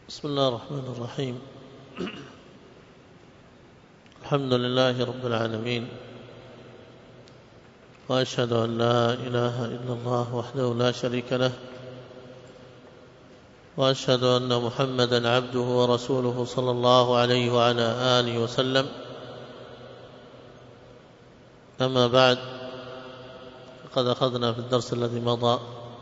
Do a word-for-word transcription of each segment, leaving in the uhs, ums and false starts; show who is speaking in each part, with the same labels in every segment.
Speaker 1: بسم الله الرحمن الرحيم. الحمد لله رب العالمين، وأشهد أن لا إله إلا الله وحده لا شريك له، وأشهد أن محمدا عبده ورسوله صلى الله عليه وعلى آله وسلم. أما بعد، فقد أخذنا في الدرس الذي مضى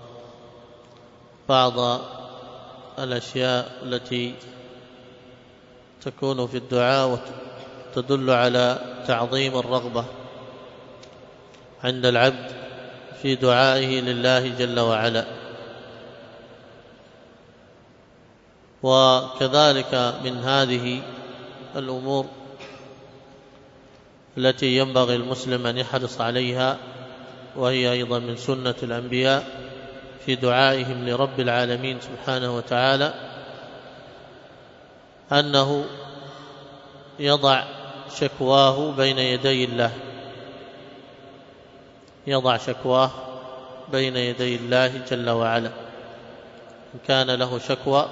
Speaker 1: بعض الأشياء التي تكون في الدعاء وتدل على تعظيم الرغبة عند العبد في دعائه لله جل وعلا. وكذلك من هذه الأمور التي ينبغي المسلم أن يحرص عليها، وهي أيضا من سنة الأنبياء في دعائهم لرب العالمين سبحانه وتعالى، أنه يضع شكواه بين يدي الله، يضع شكواه بين يدي الله جل وعلا. إن كان له شكوى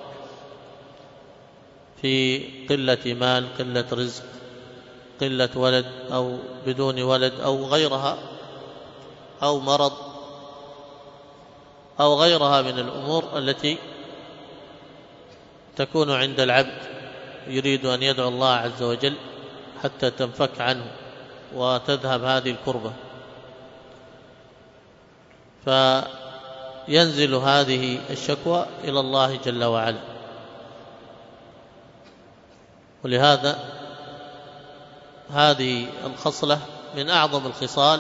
Speaker 1: في قلة مال، قلة رزق، قلة ولد أو بدون ولد أو غيرها، أو مرض أو غيرها من الأمور التي تكون عند العبد، يريد أن يدعو الله عز وجل حتى تنفك عنه وتذهب هذه الكربة، فينزل هذه الشكوى إلى الله جل وعلا. ولهذا هذه الخصلة من أعظم الخصال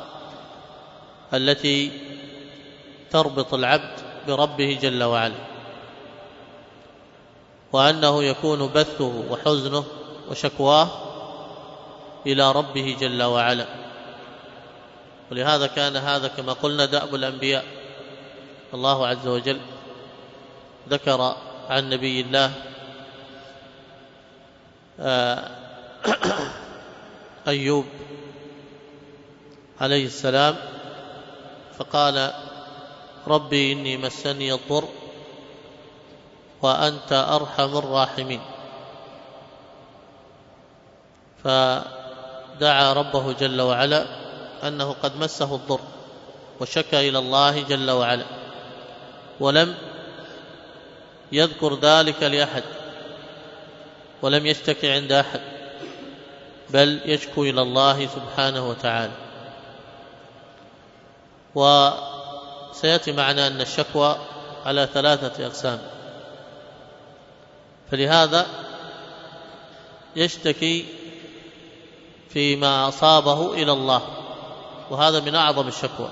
Speaker 1: التي تربط العبد بربه جل وعلا، وأنه يكون بثه وحزنه وشكواه إلى ربه جل وعلا. ولهذا كان هذا كما قلنا دأب الأنبياء. الله عز وجل ذكر عن نبي الله أيوب عليه السلام فقال: ربي إني مسني الضر وأنت أرحم الراحمين. فدعا ربه جل وعلا أنه قد مسه الضر وشكى إلى الله جل وعلا، ولم يذكر ذلك لأحد، ولم يشتكي عند أحد، بل يشكو إلى الله سبحانه وتعالى. وسيأتي معنا أن الشكوى على ثلاثة أقسام، فلهذا يشتكي فيما أصابه إلى الله، وهذا من أعظم الشكوى،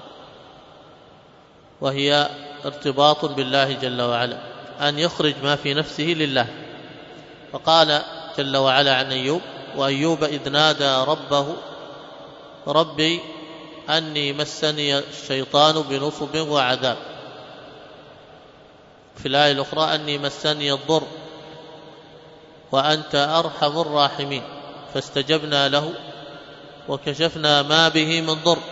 Speaker 1: وهي ارتباط بالله جل وعلا، أن يخرج ما في نفسه لله. فقال جل وعلا عن أيوب: وأيوب إذ نادى ربه ربي أني مسني الشيطان بنصب وعذاب. في الآية الأخرى: أني مسني الضر وأنت أرحم الراحمين، فاستجبنا له وكشفنا ما به من ضر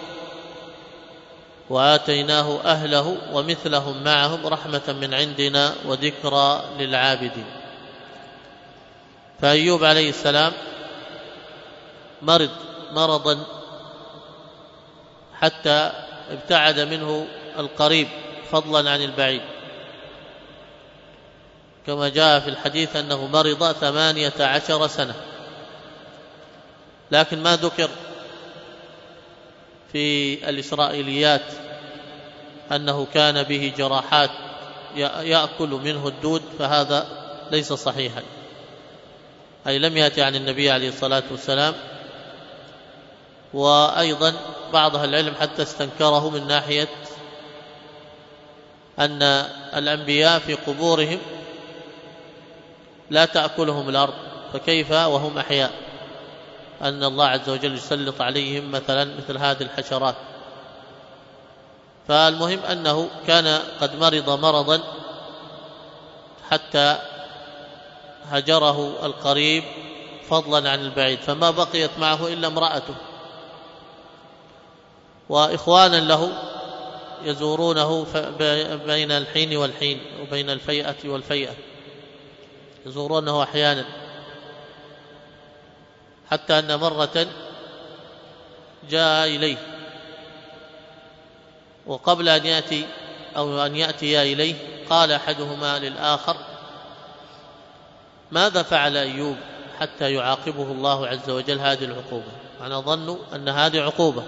Speaker 1: وآتيناه أهله ومثلهم معهم رحمة من عندنا وذكرى للعابدين. فأيوب عليه السلام مرض مرضا حتى ابتعد منه القريب فضلا عن البعيد، كما جاء في الحديث أنه مرض ثمانية عشر سنة، لكن ما ذكر في الإسرائيليات أنه كان به جراحات يأكل منه الدود، فهذا ليس صحيحا، أي لم يأتي عن النبي عليه الصلاة والسلام. وأيضا بعض أهل العلم حتى استنكره من ناحية أن الأنبياء في قبورهم لا تأكلهم الأرض، فكيف وهم أحياء أن الله عز وجل يسلط عليهم مثلا مثل هذه الحشرات. فالمهم أنه كان قد مرض مرضا حتى هجره القريب فضلا عن البعيد، فما بقيت معه إلا امرأته، وإخوانا له يزورونه بين الحين والحين وبين الفيئة والفيئة، يزورونه أحيانا، حتى أن مرة جاء إليه وقبل أن يأتي أو أن يأتي إليه قال أحدهما للآخر: ماذا فعل أيوب حتى يعاقبه الله عز وجل هذه العقوبة؟ أنا ظنوا أن هذه عقوبة،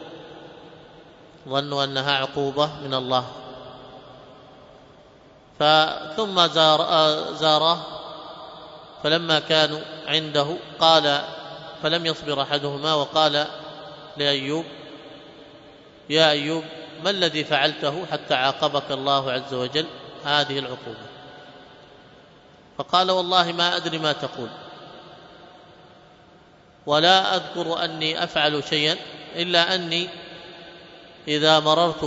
Speaker 1: ظنوا أنها عقوبة من الله. ثم زار زاره فلما كانوا عنده قال، فلم يصبر أحدهما وقال لأيوب: يا أيوب، ما الذي فعلته حتى عاقبك الله عز وجل هذه العقوبة؟ فقال: والله ما أدري ما تقول، ولا أذكر أني أفعل شيئا إلا أني إذا مررت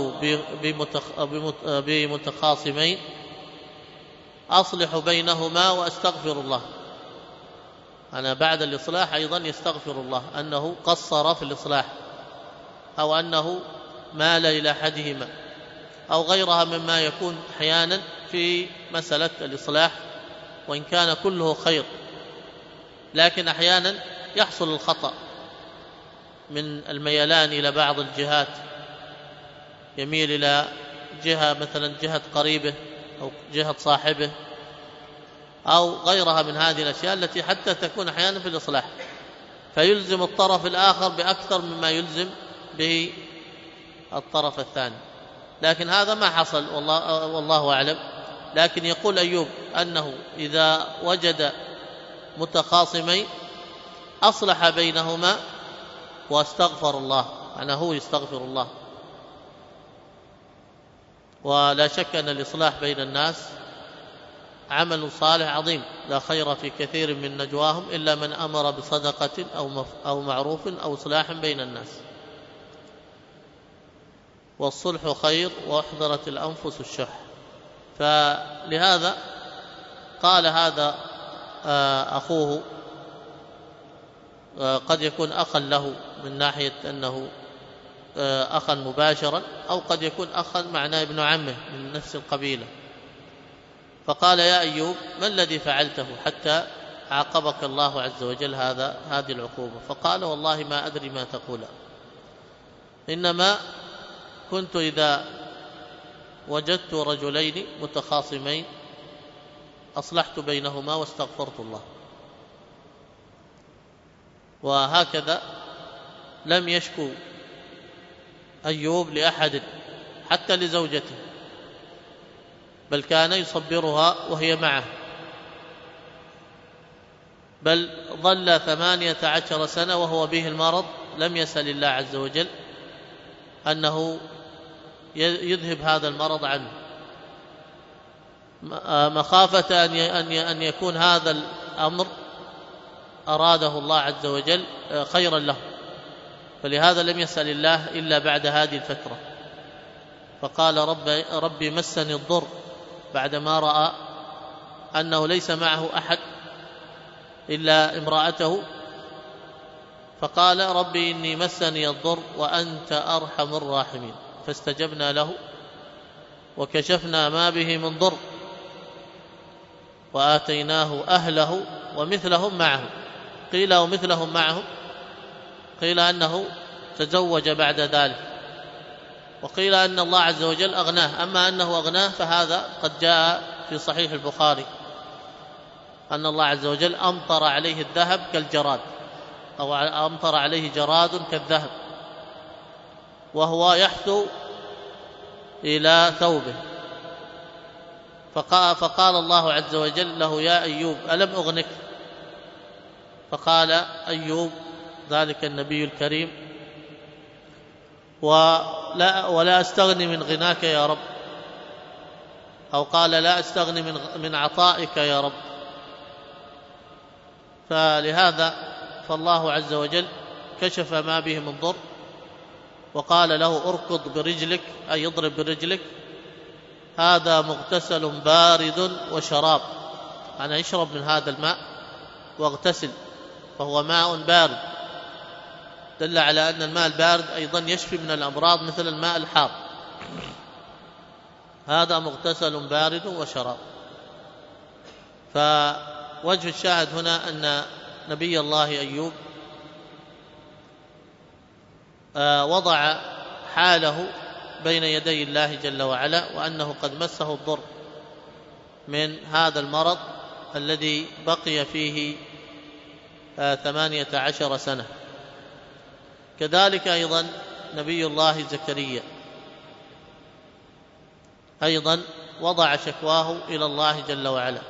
Speaker 1: بمتخاصمين أصلح بينهما وأستغفر الله. أنا بعد الإصلاح أيضا يستغفر الله أنه قصر في الإصلاح، أو أنه مال إلى أحدهما، أو غيرها مما يكون أحيانا في مسألة الإصلاح، وإن كان كله خير، لكن أحيانا يحصل الخطأ من الميلان إلى بعض الجهات، يميل إلى جهة مثلا جهة قريبه أو جهة صاحبه أو غيرها من هذه الأشياء التي حتى تكون أحيانا في الإصلاح، فيلزم الطرف الآخر بأكثر مما يلزم به الطرف الثاني. لكن هذا ما حصل والله, والله أعلم. لكن يقول أيوب أنه إذا وجد متخاصمين أصلح بينهما واستغفر الله، أنا هو يستغفر الله. ولا شك أن الإصلاح بين الناس عمل صالح عظيم، لا خير في كثير من نجواهم إلا من أمر بصدقة أو أو معروف أو إصلاح بين الناس، والصلح خير وأحضرت الأنفس الشح. فلهذا قال هذا أخوه، قد يكون أخا له من ناحية أنه أخا مباشرا، أو قد يكون أخا معناه ابن عمه من نفس القبيلة. فقال: يا أيوب، ما الذي فعلته حتى عاقبك الله عز وجل هذا هذه العقوبة؟ فقال: والله ما أدري ما تقول، إنما كنت إذا وجدت رجلين متخاصمين أصلحت بينهما واستغفرت الله. وهكذا لم يشكو أيوب لأحد حتى لزوجته، بل كان يصبرها وهي معه، بل ظل ثمانية عشر سنة وهو به المرض لم يسأل الله عز وجل أنه يذهب هذا المرض عنه، مخافة أن يكون هذا الأمر أراده الله عز وجل خيرا له، فلهذا لم يسأل الله إلا بعد هذه الفترة. فقال: رب ربي مسني الضر، بعدما رأى أنه ليس معه أحد إلا امرأته، فقال: ربي إني مسني الضر وأنت أرحم الراحمين، فاستجبنا له وكشفنا ما به من ضر وآتيناه أهله ومثلهم معه. قيل ومثلهم معه، قيل أنه تزوج بعد ذلك، وقيل أن الله عز وجل أغناه. أما أنه أغناه فهذا قد جاء في صحيح البخاري أن الله عز وجل أمطر عليه الذهب كالجراد، أو أمطر عليه جراد كالذهب وهو يحثو إلى ثوبه. فقال الله عز وجل له: يا أيوب، ألم أغنك؟ فقال أيوب ذلك النبي الكريم: ولا, ولا أستغني من غناك يا رب، أو قال: لا أستغني من, من عطائك يا رب. فلهذا فالله عز وجل كشف ما به من ضر، وقال له: اركض برجلك، أي يضرب برجلك، هذا مغتسل بارد وشراب، أنا يشرب من هذا الماء واغتسل، فهو ماء بارد، دل على أن الماء البارد أيضا يشفي من الأمراض مثل الماء الحار. هذا مغتسل بارد وشراب. ووجه الشاهد هنا أن نبي الله أيوب وضع حاله بين يدي الله جل وعلا، وأنه قد مسه الضر من هذا المرض الذي بقي فيه ثمانية عشر سنة. كذلك أيضا نبي الله زكريا أيضا وضع شكواه إلى الله جل وعلا،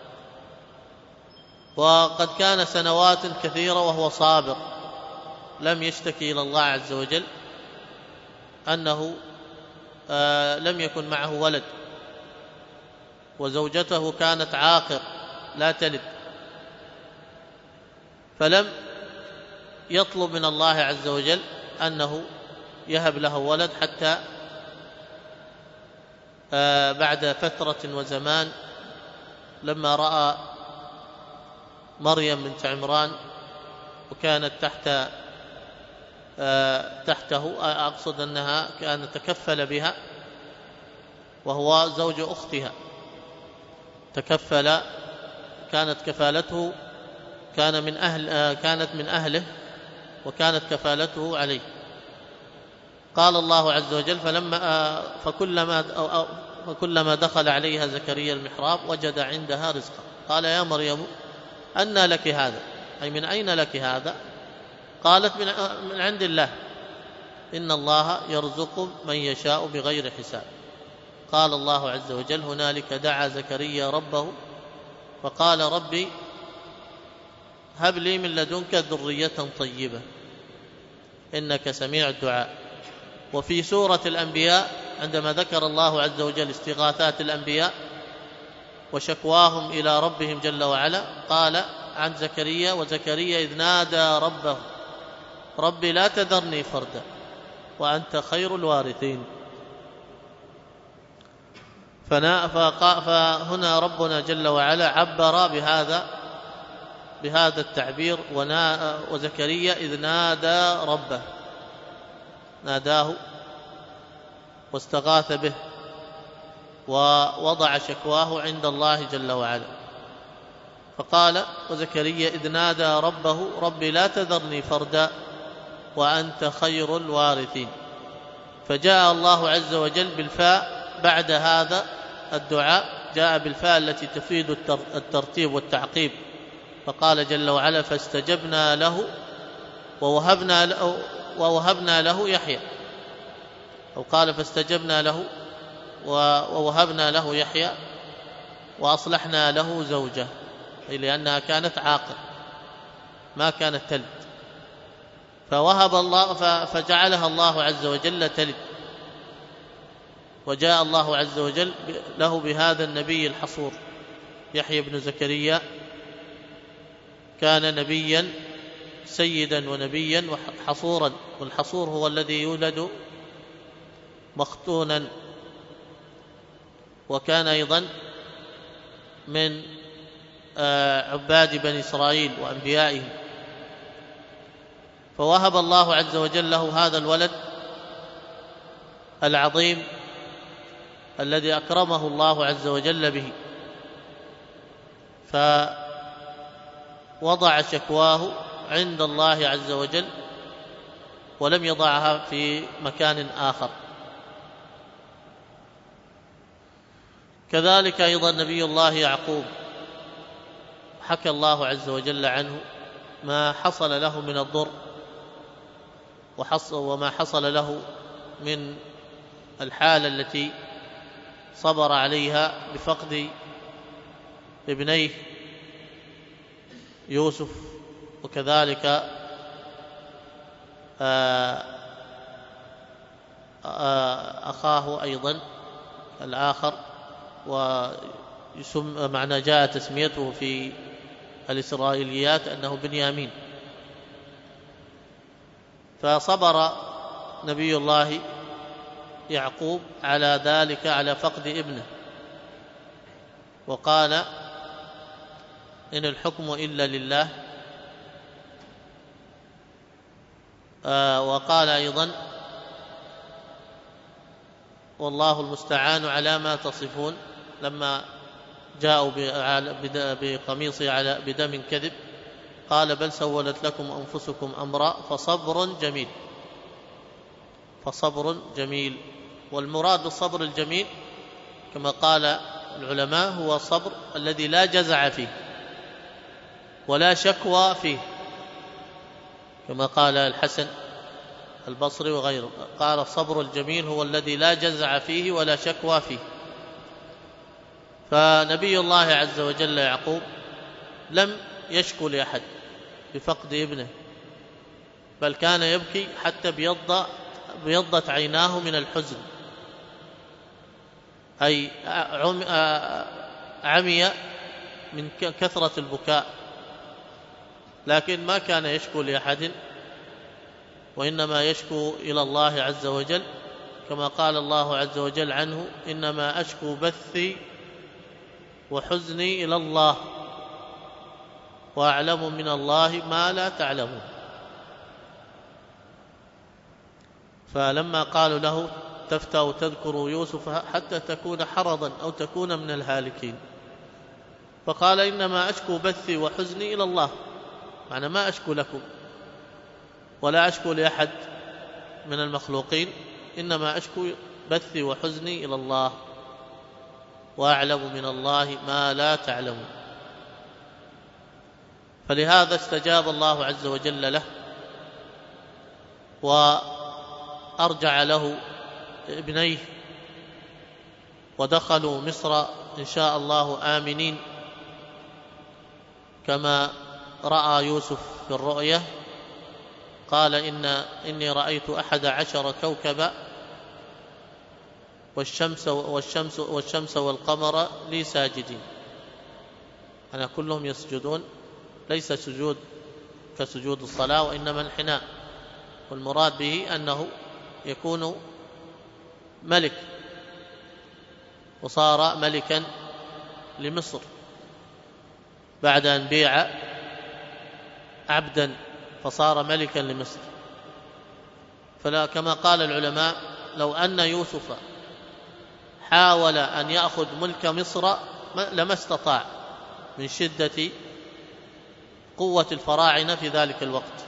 Speaker 1: وقد كان سنوات كثيرة وهو صابر لم يشتكي إلى الله عز وجل أنه آه لم يكن معه ولد، وزوجته كانت عاقر لا تلد، فلم يطلب من الله عز وجل أنه يهب له ولد، حتى آه بعد فترة وزمان لما رأى مريم بنت عمران وكانت تحت آه تحته، أقصد أنها كانت تكفل بها وهو زوج أختها، تكفل كانت كفالته كان من أهل آه كانت من أهله وكانت كفالته عليه. قال الله عز وجل فلما آه فكلما أو أو فكلما دخل عليها زكريا المحراب وجد عندها رزقا قال يا مريم أنى لك هذا، أي من أين لك هذا؟ قالت من, من عند الله إن الله يرزق من يشاء بغير حساب. قال الله عز وجل هنالك دعا زكريا ربه فقال ربي هب لي من لدنك ذرية طيبة إنك سميع الدعاء. وفي سورة الأنبياء عندما ذكر الله عز وجل استغاثات الأنبياء وشكواهم إلى ربهم جل وعلا قال عن زكريا وزكريا إذ نادى ربه ربي لا تذرني فردا وأنت خير الوارثين. فهنا ربنا جل وعلا عبر بهذا بهذا التعبير وزكريا إذ نادى ربه، ناداه واستغاث به ووضع شكواه عند الله جل وعلا. فقال وزكريا إذ نادى ربه ربي لا تذرني فردا وأنت خير الوارثين. فجاء الله عز وجل بالفاء بعد هذا الدعاء، جاء بالفاء التي تفيد الترتيب والتعقيب، فقال جل وعلا فاستجبنا له ووهبنا له, ووهبنا له يحيى، أو قال فاستجبنا له ووهبنا له يحيى وأصلحنا له زوجه، أي لأنها كانت عاقر ما كانت تلد، فوهب الله فجعلها الله عز وجل تلد. وجاء الله عز وجل له بهذا النبي الحصور يحيى بن زكريا، كان نبيا سيدا ونبيا وحصورا، والحصور هو الذي يولد مختونا، وكان أيضا من عباد بني إسرائيل وأنبيائهم. فوهب الله عز وجل له هذا الولد العظيم الذي أكرمه الله عز وجل به، فوضع شكواه عند الله عز وجل ولم يضعها في مكان آخر. كذلك أيضا نبي الله يعقوب حكى الله عز وجل عنه ما حصل له من الضر وما حصل له من الحالة التي صبر عليها بفقد ابنيه يوسف، وكذلك أخاه أيضا الآخر، ويسمى معنى جاء تسميته في الإسرائيليات أنه بنيامين. فصبر نبي الله يعقوب على ذلك على فقد ابنه، وقال إن الحكم إلا لله. آه وقال أيضا والله المستعان على ما تصفون، لما جاءوا بقميصي على بدم كذب، قال بل سولت لكم أنفسكم أمرا فصبر جميل، فصبر جميل. والمراد بالصبر الجميل كما قال العلماء هو الصبر الذي لا جزع فيه ولا شكوى فيه، كما قال الحسن البصري وغيره، قال الصبر الجميل هو الذي لا جزع فيه ولا شكوى فيه. فنبي الله عز وجل يعقوب لم يشكو لأحد بفقد ابنه، بل كان يبكي حتى بيض بيضت عيناه من الحزن، أي عمي من كثرة البكاء، لكن ما كان يشكو لأحد، وإنما يشكو إلى الله عز وجل، كما قال الله عز وجل عنه إنما أشكو بثي وحزني إلى الله وأعلم من الله ما لا تعلمون. فلما قالوا له تفتأ تذكر يوسف حتى تكون حرضا أو تكون من الهالكين، فقال إنما أشكو بثي وحزني إلى الله، معنى ما أشكو لكم ولا أشكو لأحد من المخلوقين، إنما أشكو بثي وحزني إلى الله وأعلم من الله ما لا تعلمون. فلهذا استجاب الله عز وجل له وأرجع له ابنيه، ودخلوا مصر إن شاء الله آمنين كما رأى يوسف في الرؤيا، قال إن إني رأيت أحد عشر كوكبا والشمس والشمس والشمس والقمر لي ساجدين، أنا كلهم يسجدون، ليس سجود كسجود الصلاة وإنما انحناء، والمراد به أنه يكون ملك، وصار ملكا لمصر بعد أن بيع عبدا فصار ملكا لمصر. فلا كما قال العلماء لو أن يوسف حاول أن يأخذ ملك مصر لما استطاع من شدة قوة الفراعنة في ذلك الوقت،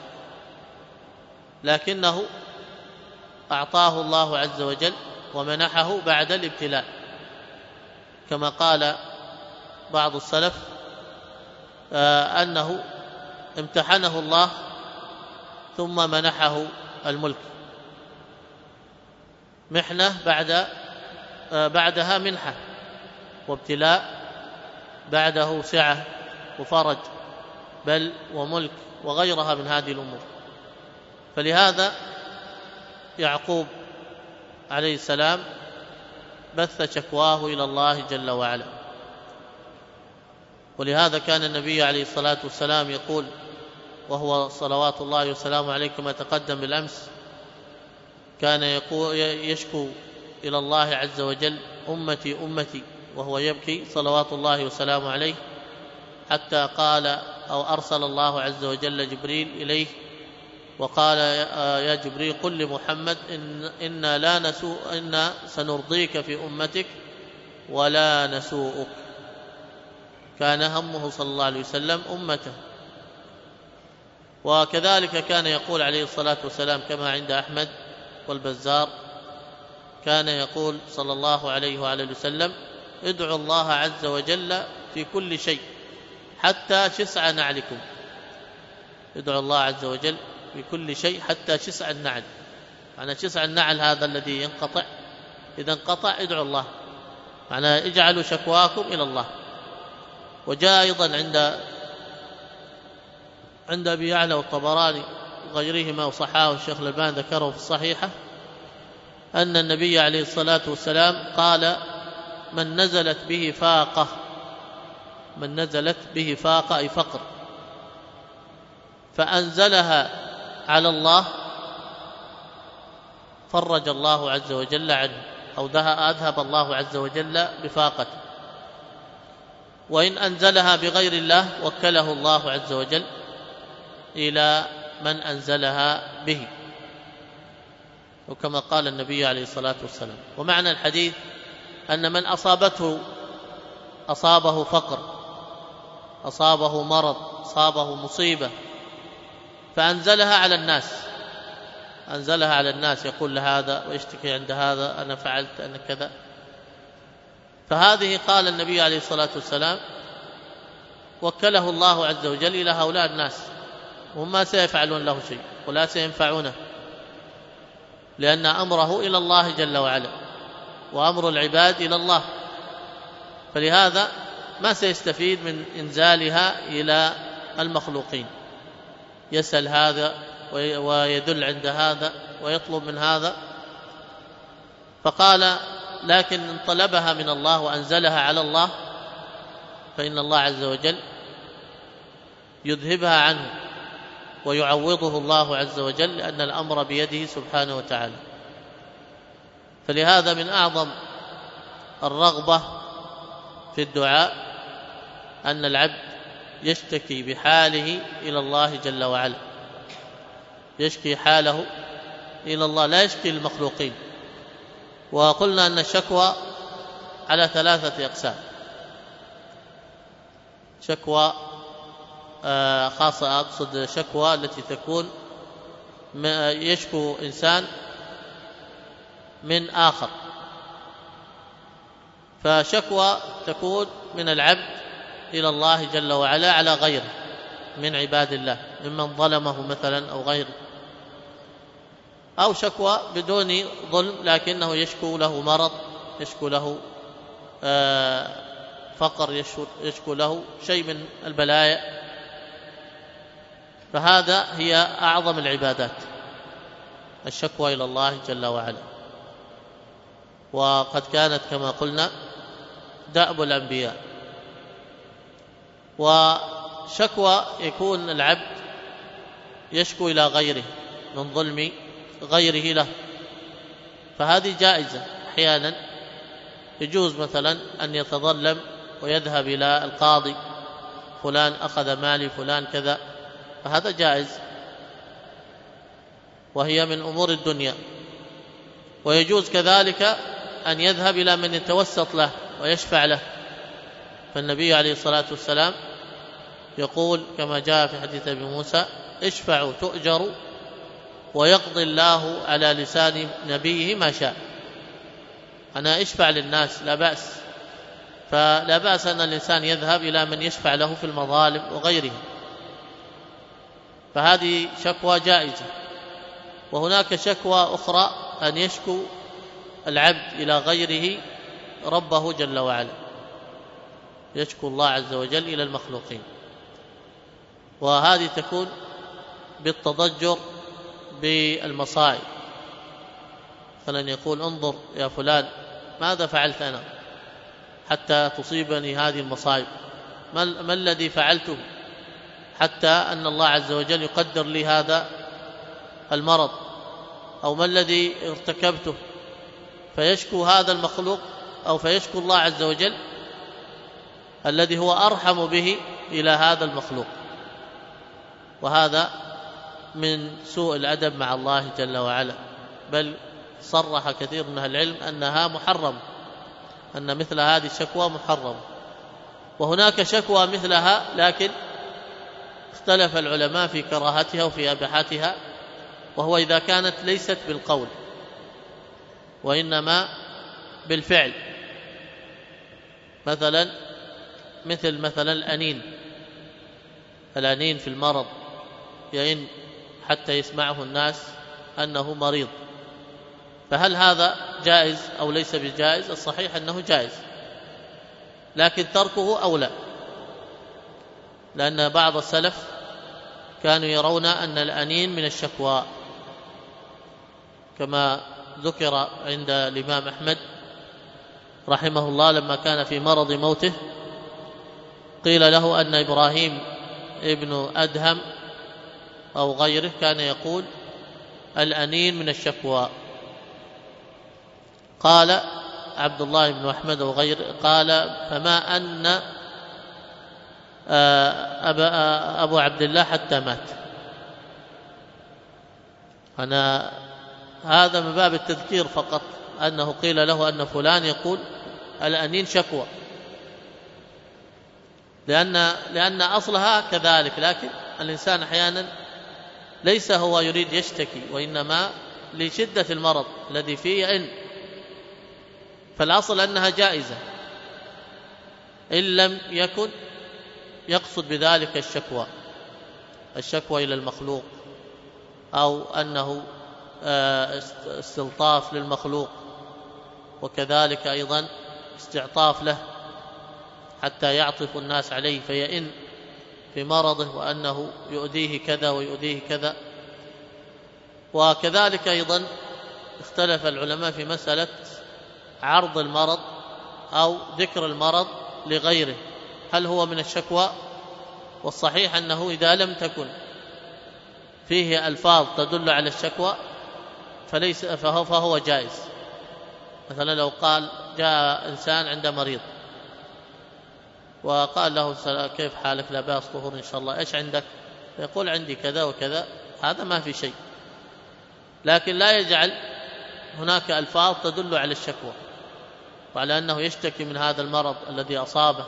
Speaker 1: لكنه أعطاه الله عز وجل ومنحه بعد الابتلاء، كما قال بعض السلف آه أنه امتحنه الله ثم منحه الملك، محنة بعد آه بعدها منحة، وابتلاء بعده سعة وفرج بل وملك وغيرها من هذه الأمور. فلهذا يعقوب عليه السلام بث شكواه إلى الله جل وعلا، ولهذا كان النبي عليه الصلاة والسلام يقول وهو صلوات الله وسلامه عليه كما تقدم بالأمس، كان يقول يشكو إلى الله عز وجل أمتي أمتي وهو يبكي صلوات الله وسلامه عليه، حتى قال أو أرسل الله عز وجل جبريل إليه وقال يا جبريل قل لمحمد إن إنا لا نسوء إنا سنرضيك في أمتك ولا نسوءك. كان همه صلى الله عليه وسلم أمته. وكذلك كان يقول عليه الصلاة والسلام كما عند أحمد والبزار، كان يقول صلى الله عليه وآله وسلم ادعوا الله عز وجل في كل شيء حتى شسع نعلكم، ادعوا الله عز وجل في كل شيء حتى شسع النعل، معنى شسع النعل هذا الذي ينقطع، إذا انقطع ادعوا الله، معنى اجعلوا شكواكم إلى الله. وجاء أيضا عند عند أبي يعلى والطبراني وغيرهما وصححه الشيخ الألباني ذكره في الصحيحة أن النبي عليه الصلاة والسلام قال من نزلت به فاقة، من نزلت به فاقة أي فقر، فأنزلها على الله فرج الله عز وجل عنه، أو أذهب الله عز وجل بفاقته، وإن أنزلها بغير الله وكله الله عز وجل إلى من أنزلها به، وكما قال النبي عليه الصلاة والسلام. ومعنى الحديث أن من أصابته أصابه فقر، أصابه مرض، أصابه مصيبة، فأنزلها على الناس، أنزلها على الناس، يقول لهذا ويشتكي عند هذا، أنا فعلت أنا كذا. فهذه قال النبي عليه الصلاة والسلام وكله الله عز وجل إلى هؤلاء الناس، هم ما سيفعلون له شيء ولا سينفعونه، لأن أمره إلى الله جل وعلا، وأمر العباد إلى الله، فلهذا ما سيستفيد من إنزالها إلى المخلوقين، يسأل هذا ويدل عند هذا ويطلب من هذا. فقال لكن إن طلبها من الله وأنزلها على الله فإن الله عز وجل يذهبها عنه ويعوضه الله عز وجل، لأن الأمر بيده سبحانه وتعالى. فلهذا من أعظم الرغبة في الدعاء أن العبد يشتكي بحاله إلى الله جل وعلا، يشكي حاله إلى الله، لا يشكي المخلوقين. وقلنا أن الشكوى على ثلاثة أقسام: شكوى خاصة، أقصد شكوى التي تكون يشكو إنسان من آخر، فشكوى تكون من العبد إلى الله جل وعلا على غيره من عباد الله، ممن ظلمه مثلا أو غيره، أو شكوى بدون ظلم لكنه يشكو له مرض، يشكو له فقر، يشكو له شيء من البلايا. فهذا هي أعظم العبادات، الشكوى إلى الله جل وعلا. وقد كانت كما قلنا دأب الأنبياء. وشكوى يكون العبد يشكو إلى غيره من ظلم غيره له، فهذه جائزة. أحيانا يجوز مثلا أن يتظلم ويذهب إلى القاضي، فلان أخذ مالي، فلان كذا، فهذا جائز، وهي من أمور الدنيا. ويجوز كذلك أن يذهب إلى من يتوسط له ويشفع له، فالنبي عليه الصلاة والسلام يقول كما جاء في حديث أبي موسى: اشفعوا تؤجروا ويقضي الله على لسان نبيه ما شاء. أنا اشفع للناس لا بأس، فلا بأس أن الإنسان يذهب إلى من يشفع له في المظالم وغيره، فهذه شكوى جائزة. وهناك شكوى أخرى أن يشكو العبد إلى غيره ربه جل وعلا، يشكو الله عز وجل إلى المخلوقين، وهذه تكون بالتضجر بالمصائب. مثلا يقول: انظر يا فلان ماذا فعلت أنا حتى تصيبني هذه المصائب، ما الذي فعلته حتى أن الله عز وجل يقدر لي هذا المرض، أو ما الذي ارتكبته، فيشكو هذا المخلوق أو فيشكو الله عز وجل الذي هو أرحم به إلى هذا المخلوق. وهذا من سوء الأدب مع الله جل وعلا، بل صرح كثير من أهل العلم أنها محرم، أن مثل هذه الشكوى محرم. وهناك شكوى مثلها لكن اختلف العلماء في كراهتها وفي إباحتها، وهو إذا كانت ليست بالقول وإنما بالفعل، مثلا مثل مثلا الأنين، الأنين في المرض، يئن حتى يسمعه الناس أنه مريض، فهل هذا جائز أو ليس بجائز؟ الصحيح أنه جائز، لكن تركه أولى، لأن بعض السلف كانوا يرون أن الأنين من الشكوى، كما ذكر عند الإمام أحمد رحمه الله لما كان في مرض موته، قيل له أن إبراهيم ابن أدهم أو غيره كان يقول: الأنين من الشكوى. قال عبد الله بن أحمد وغيره، قال: فما أن أبو عبد الله حتى مات. أنا هذا من باب التذكير فقط، أنه قيل له أن فلان يقول الأنين شكوى، لأن لأن أصلها كذلك، لكن الإنسان أحيانا ليس هو يريد يشتكي، وإنما لشدة المرض الذي فيه يئن، فالأصل أنها جائزة إن لم يكن يقصد بذلك الشكوى الشكوى إلى المخلوق، أو أنه استلطاف للمخلوق، وكذلك أيضا استعطاف له حتى يعطف الناس عليه فيئن في مرضه وأنه يؤذيه كذا ويؤذيه كذا. وكذلك أيضا اختلف العلماء في مسألة عرض المرض أو ذكر المرض لغيره، هل هو من الشكوى؟ والصحيح أنه إذا لم تكن فيه ألفاظ تدل على الشكوى فليس فهو, فهو جائز. مثلا لو قال جاء إنسان عند مريض وقال له كيف حالك؟ لا بأس، طهور إن شاء الله، إيش عندك؟ يقول عندي كذا وكذا، هذا ما في شيء، لكن لا يجعل هناك ألفاظ تدل على الشكوى وعلى أنه يشتكي من هذا المرض الذي أصابه،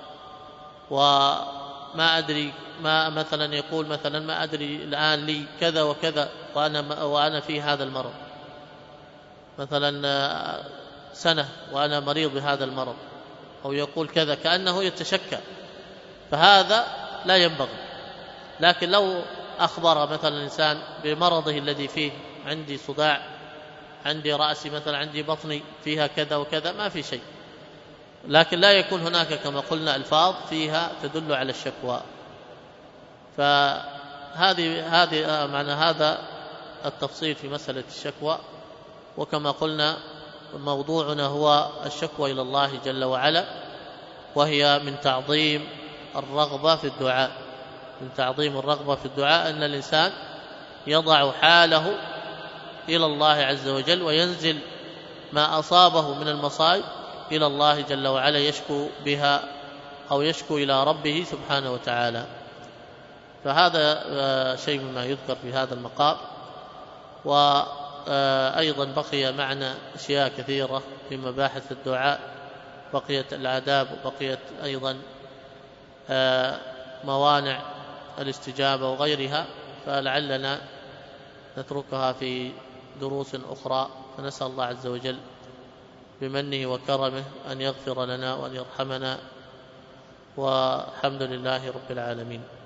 Speaker 1: وما أدري ما مثلا يقول مثلا ما أدري الآن لي كذا وكذا وأنا, وأنا في هذا المرض، مثلا سنة وأنا مريض بهذا المرض، أو يقول كذا كأنه يتشكى، فهذا لا ينبغي. لكن لو أخبر مثلا الإنسان بمرضه الذي فيه، عندي صداع، عندي رأسي مثلا، عندي بطني فيها كذا وكذا، ما في شيء، لكن لا يكون هناك كما قلنا ألفاظ فيها تدل على الشكوى. فهذه هذه معنى هذا التفصيل في مسألة الشكوى. وكما قلنا موضوعنا هو الشكوى إلى الله جل وعلا، وهي من تعظيم الرغبة في الدعاء من تعظيم الرغبة في الدعاء أن الإنسان يضع حاله إلى الله عز وجل، وينزل ما أصابه من المصائب إلى الله جل وعلا يشكو بها أو يشكو إلى ربه سبحانه وتعالى. فهذا شيء مما يذكر في هذا المقام. وأيضا بقي معنا أشياء كثيرة في مباحث الدعاء، بقيت الآداب، وبقيت أيضا موانع الاستجابة وغيرها، فلعلنا نتركها في دروس أخرى. فنسأل الله عز وجل بمنه وكرمه أن يغفر لنا وأن يرحمنا، والحمد لله رب العالمين.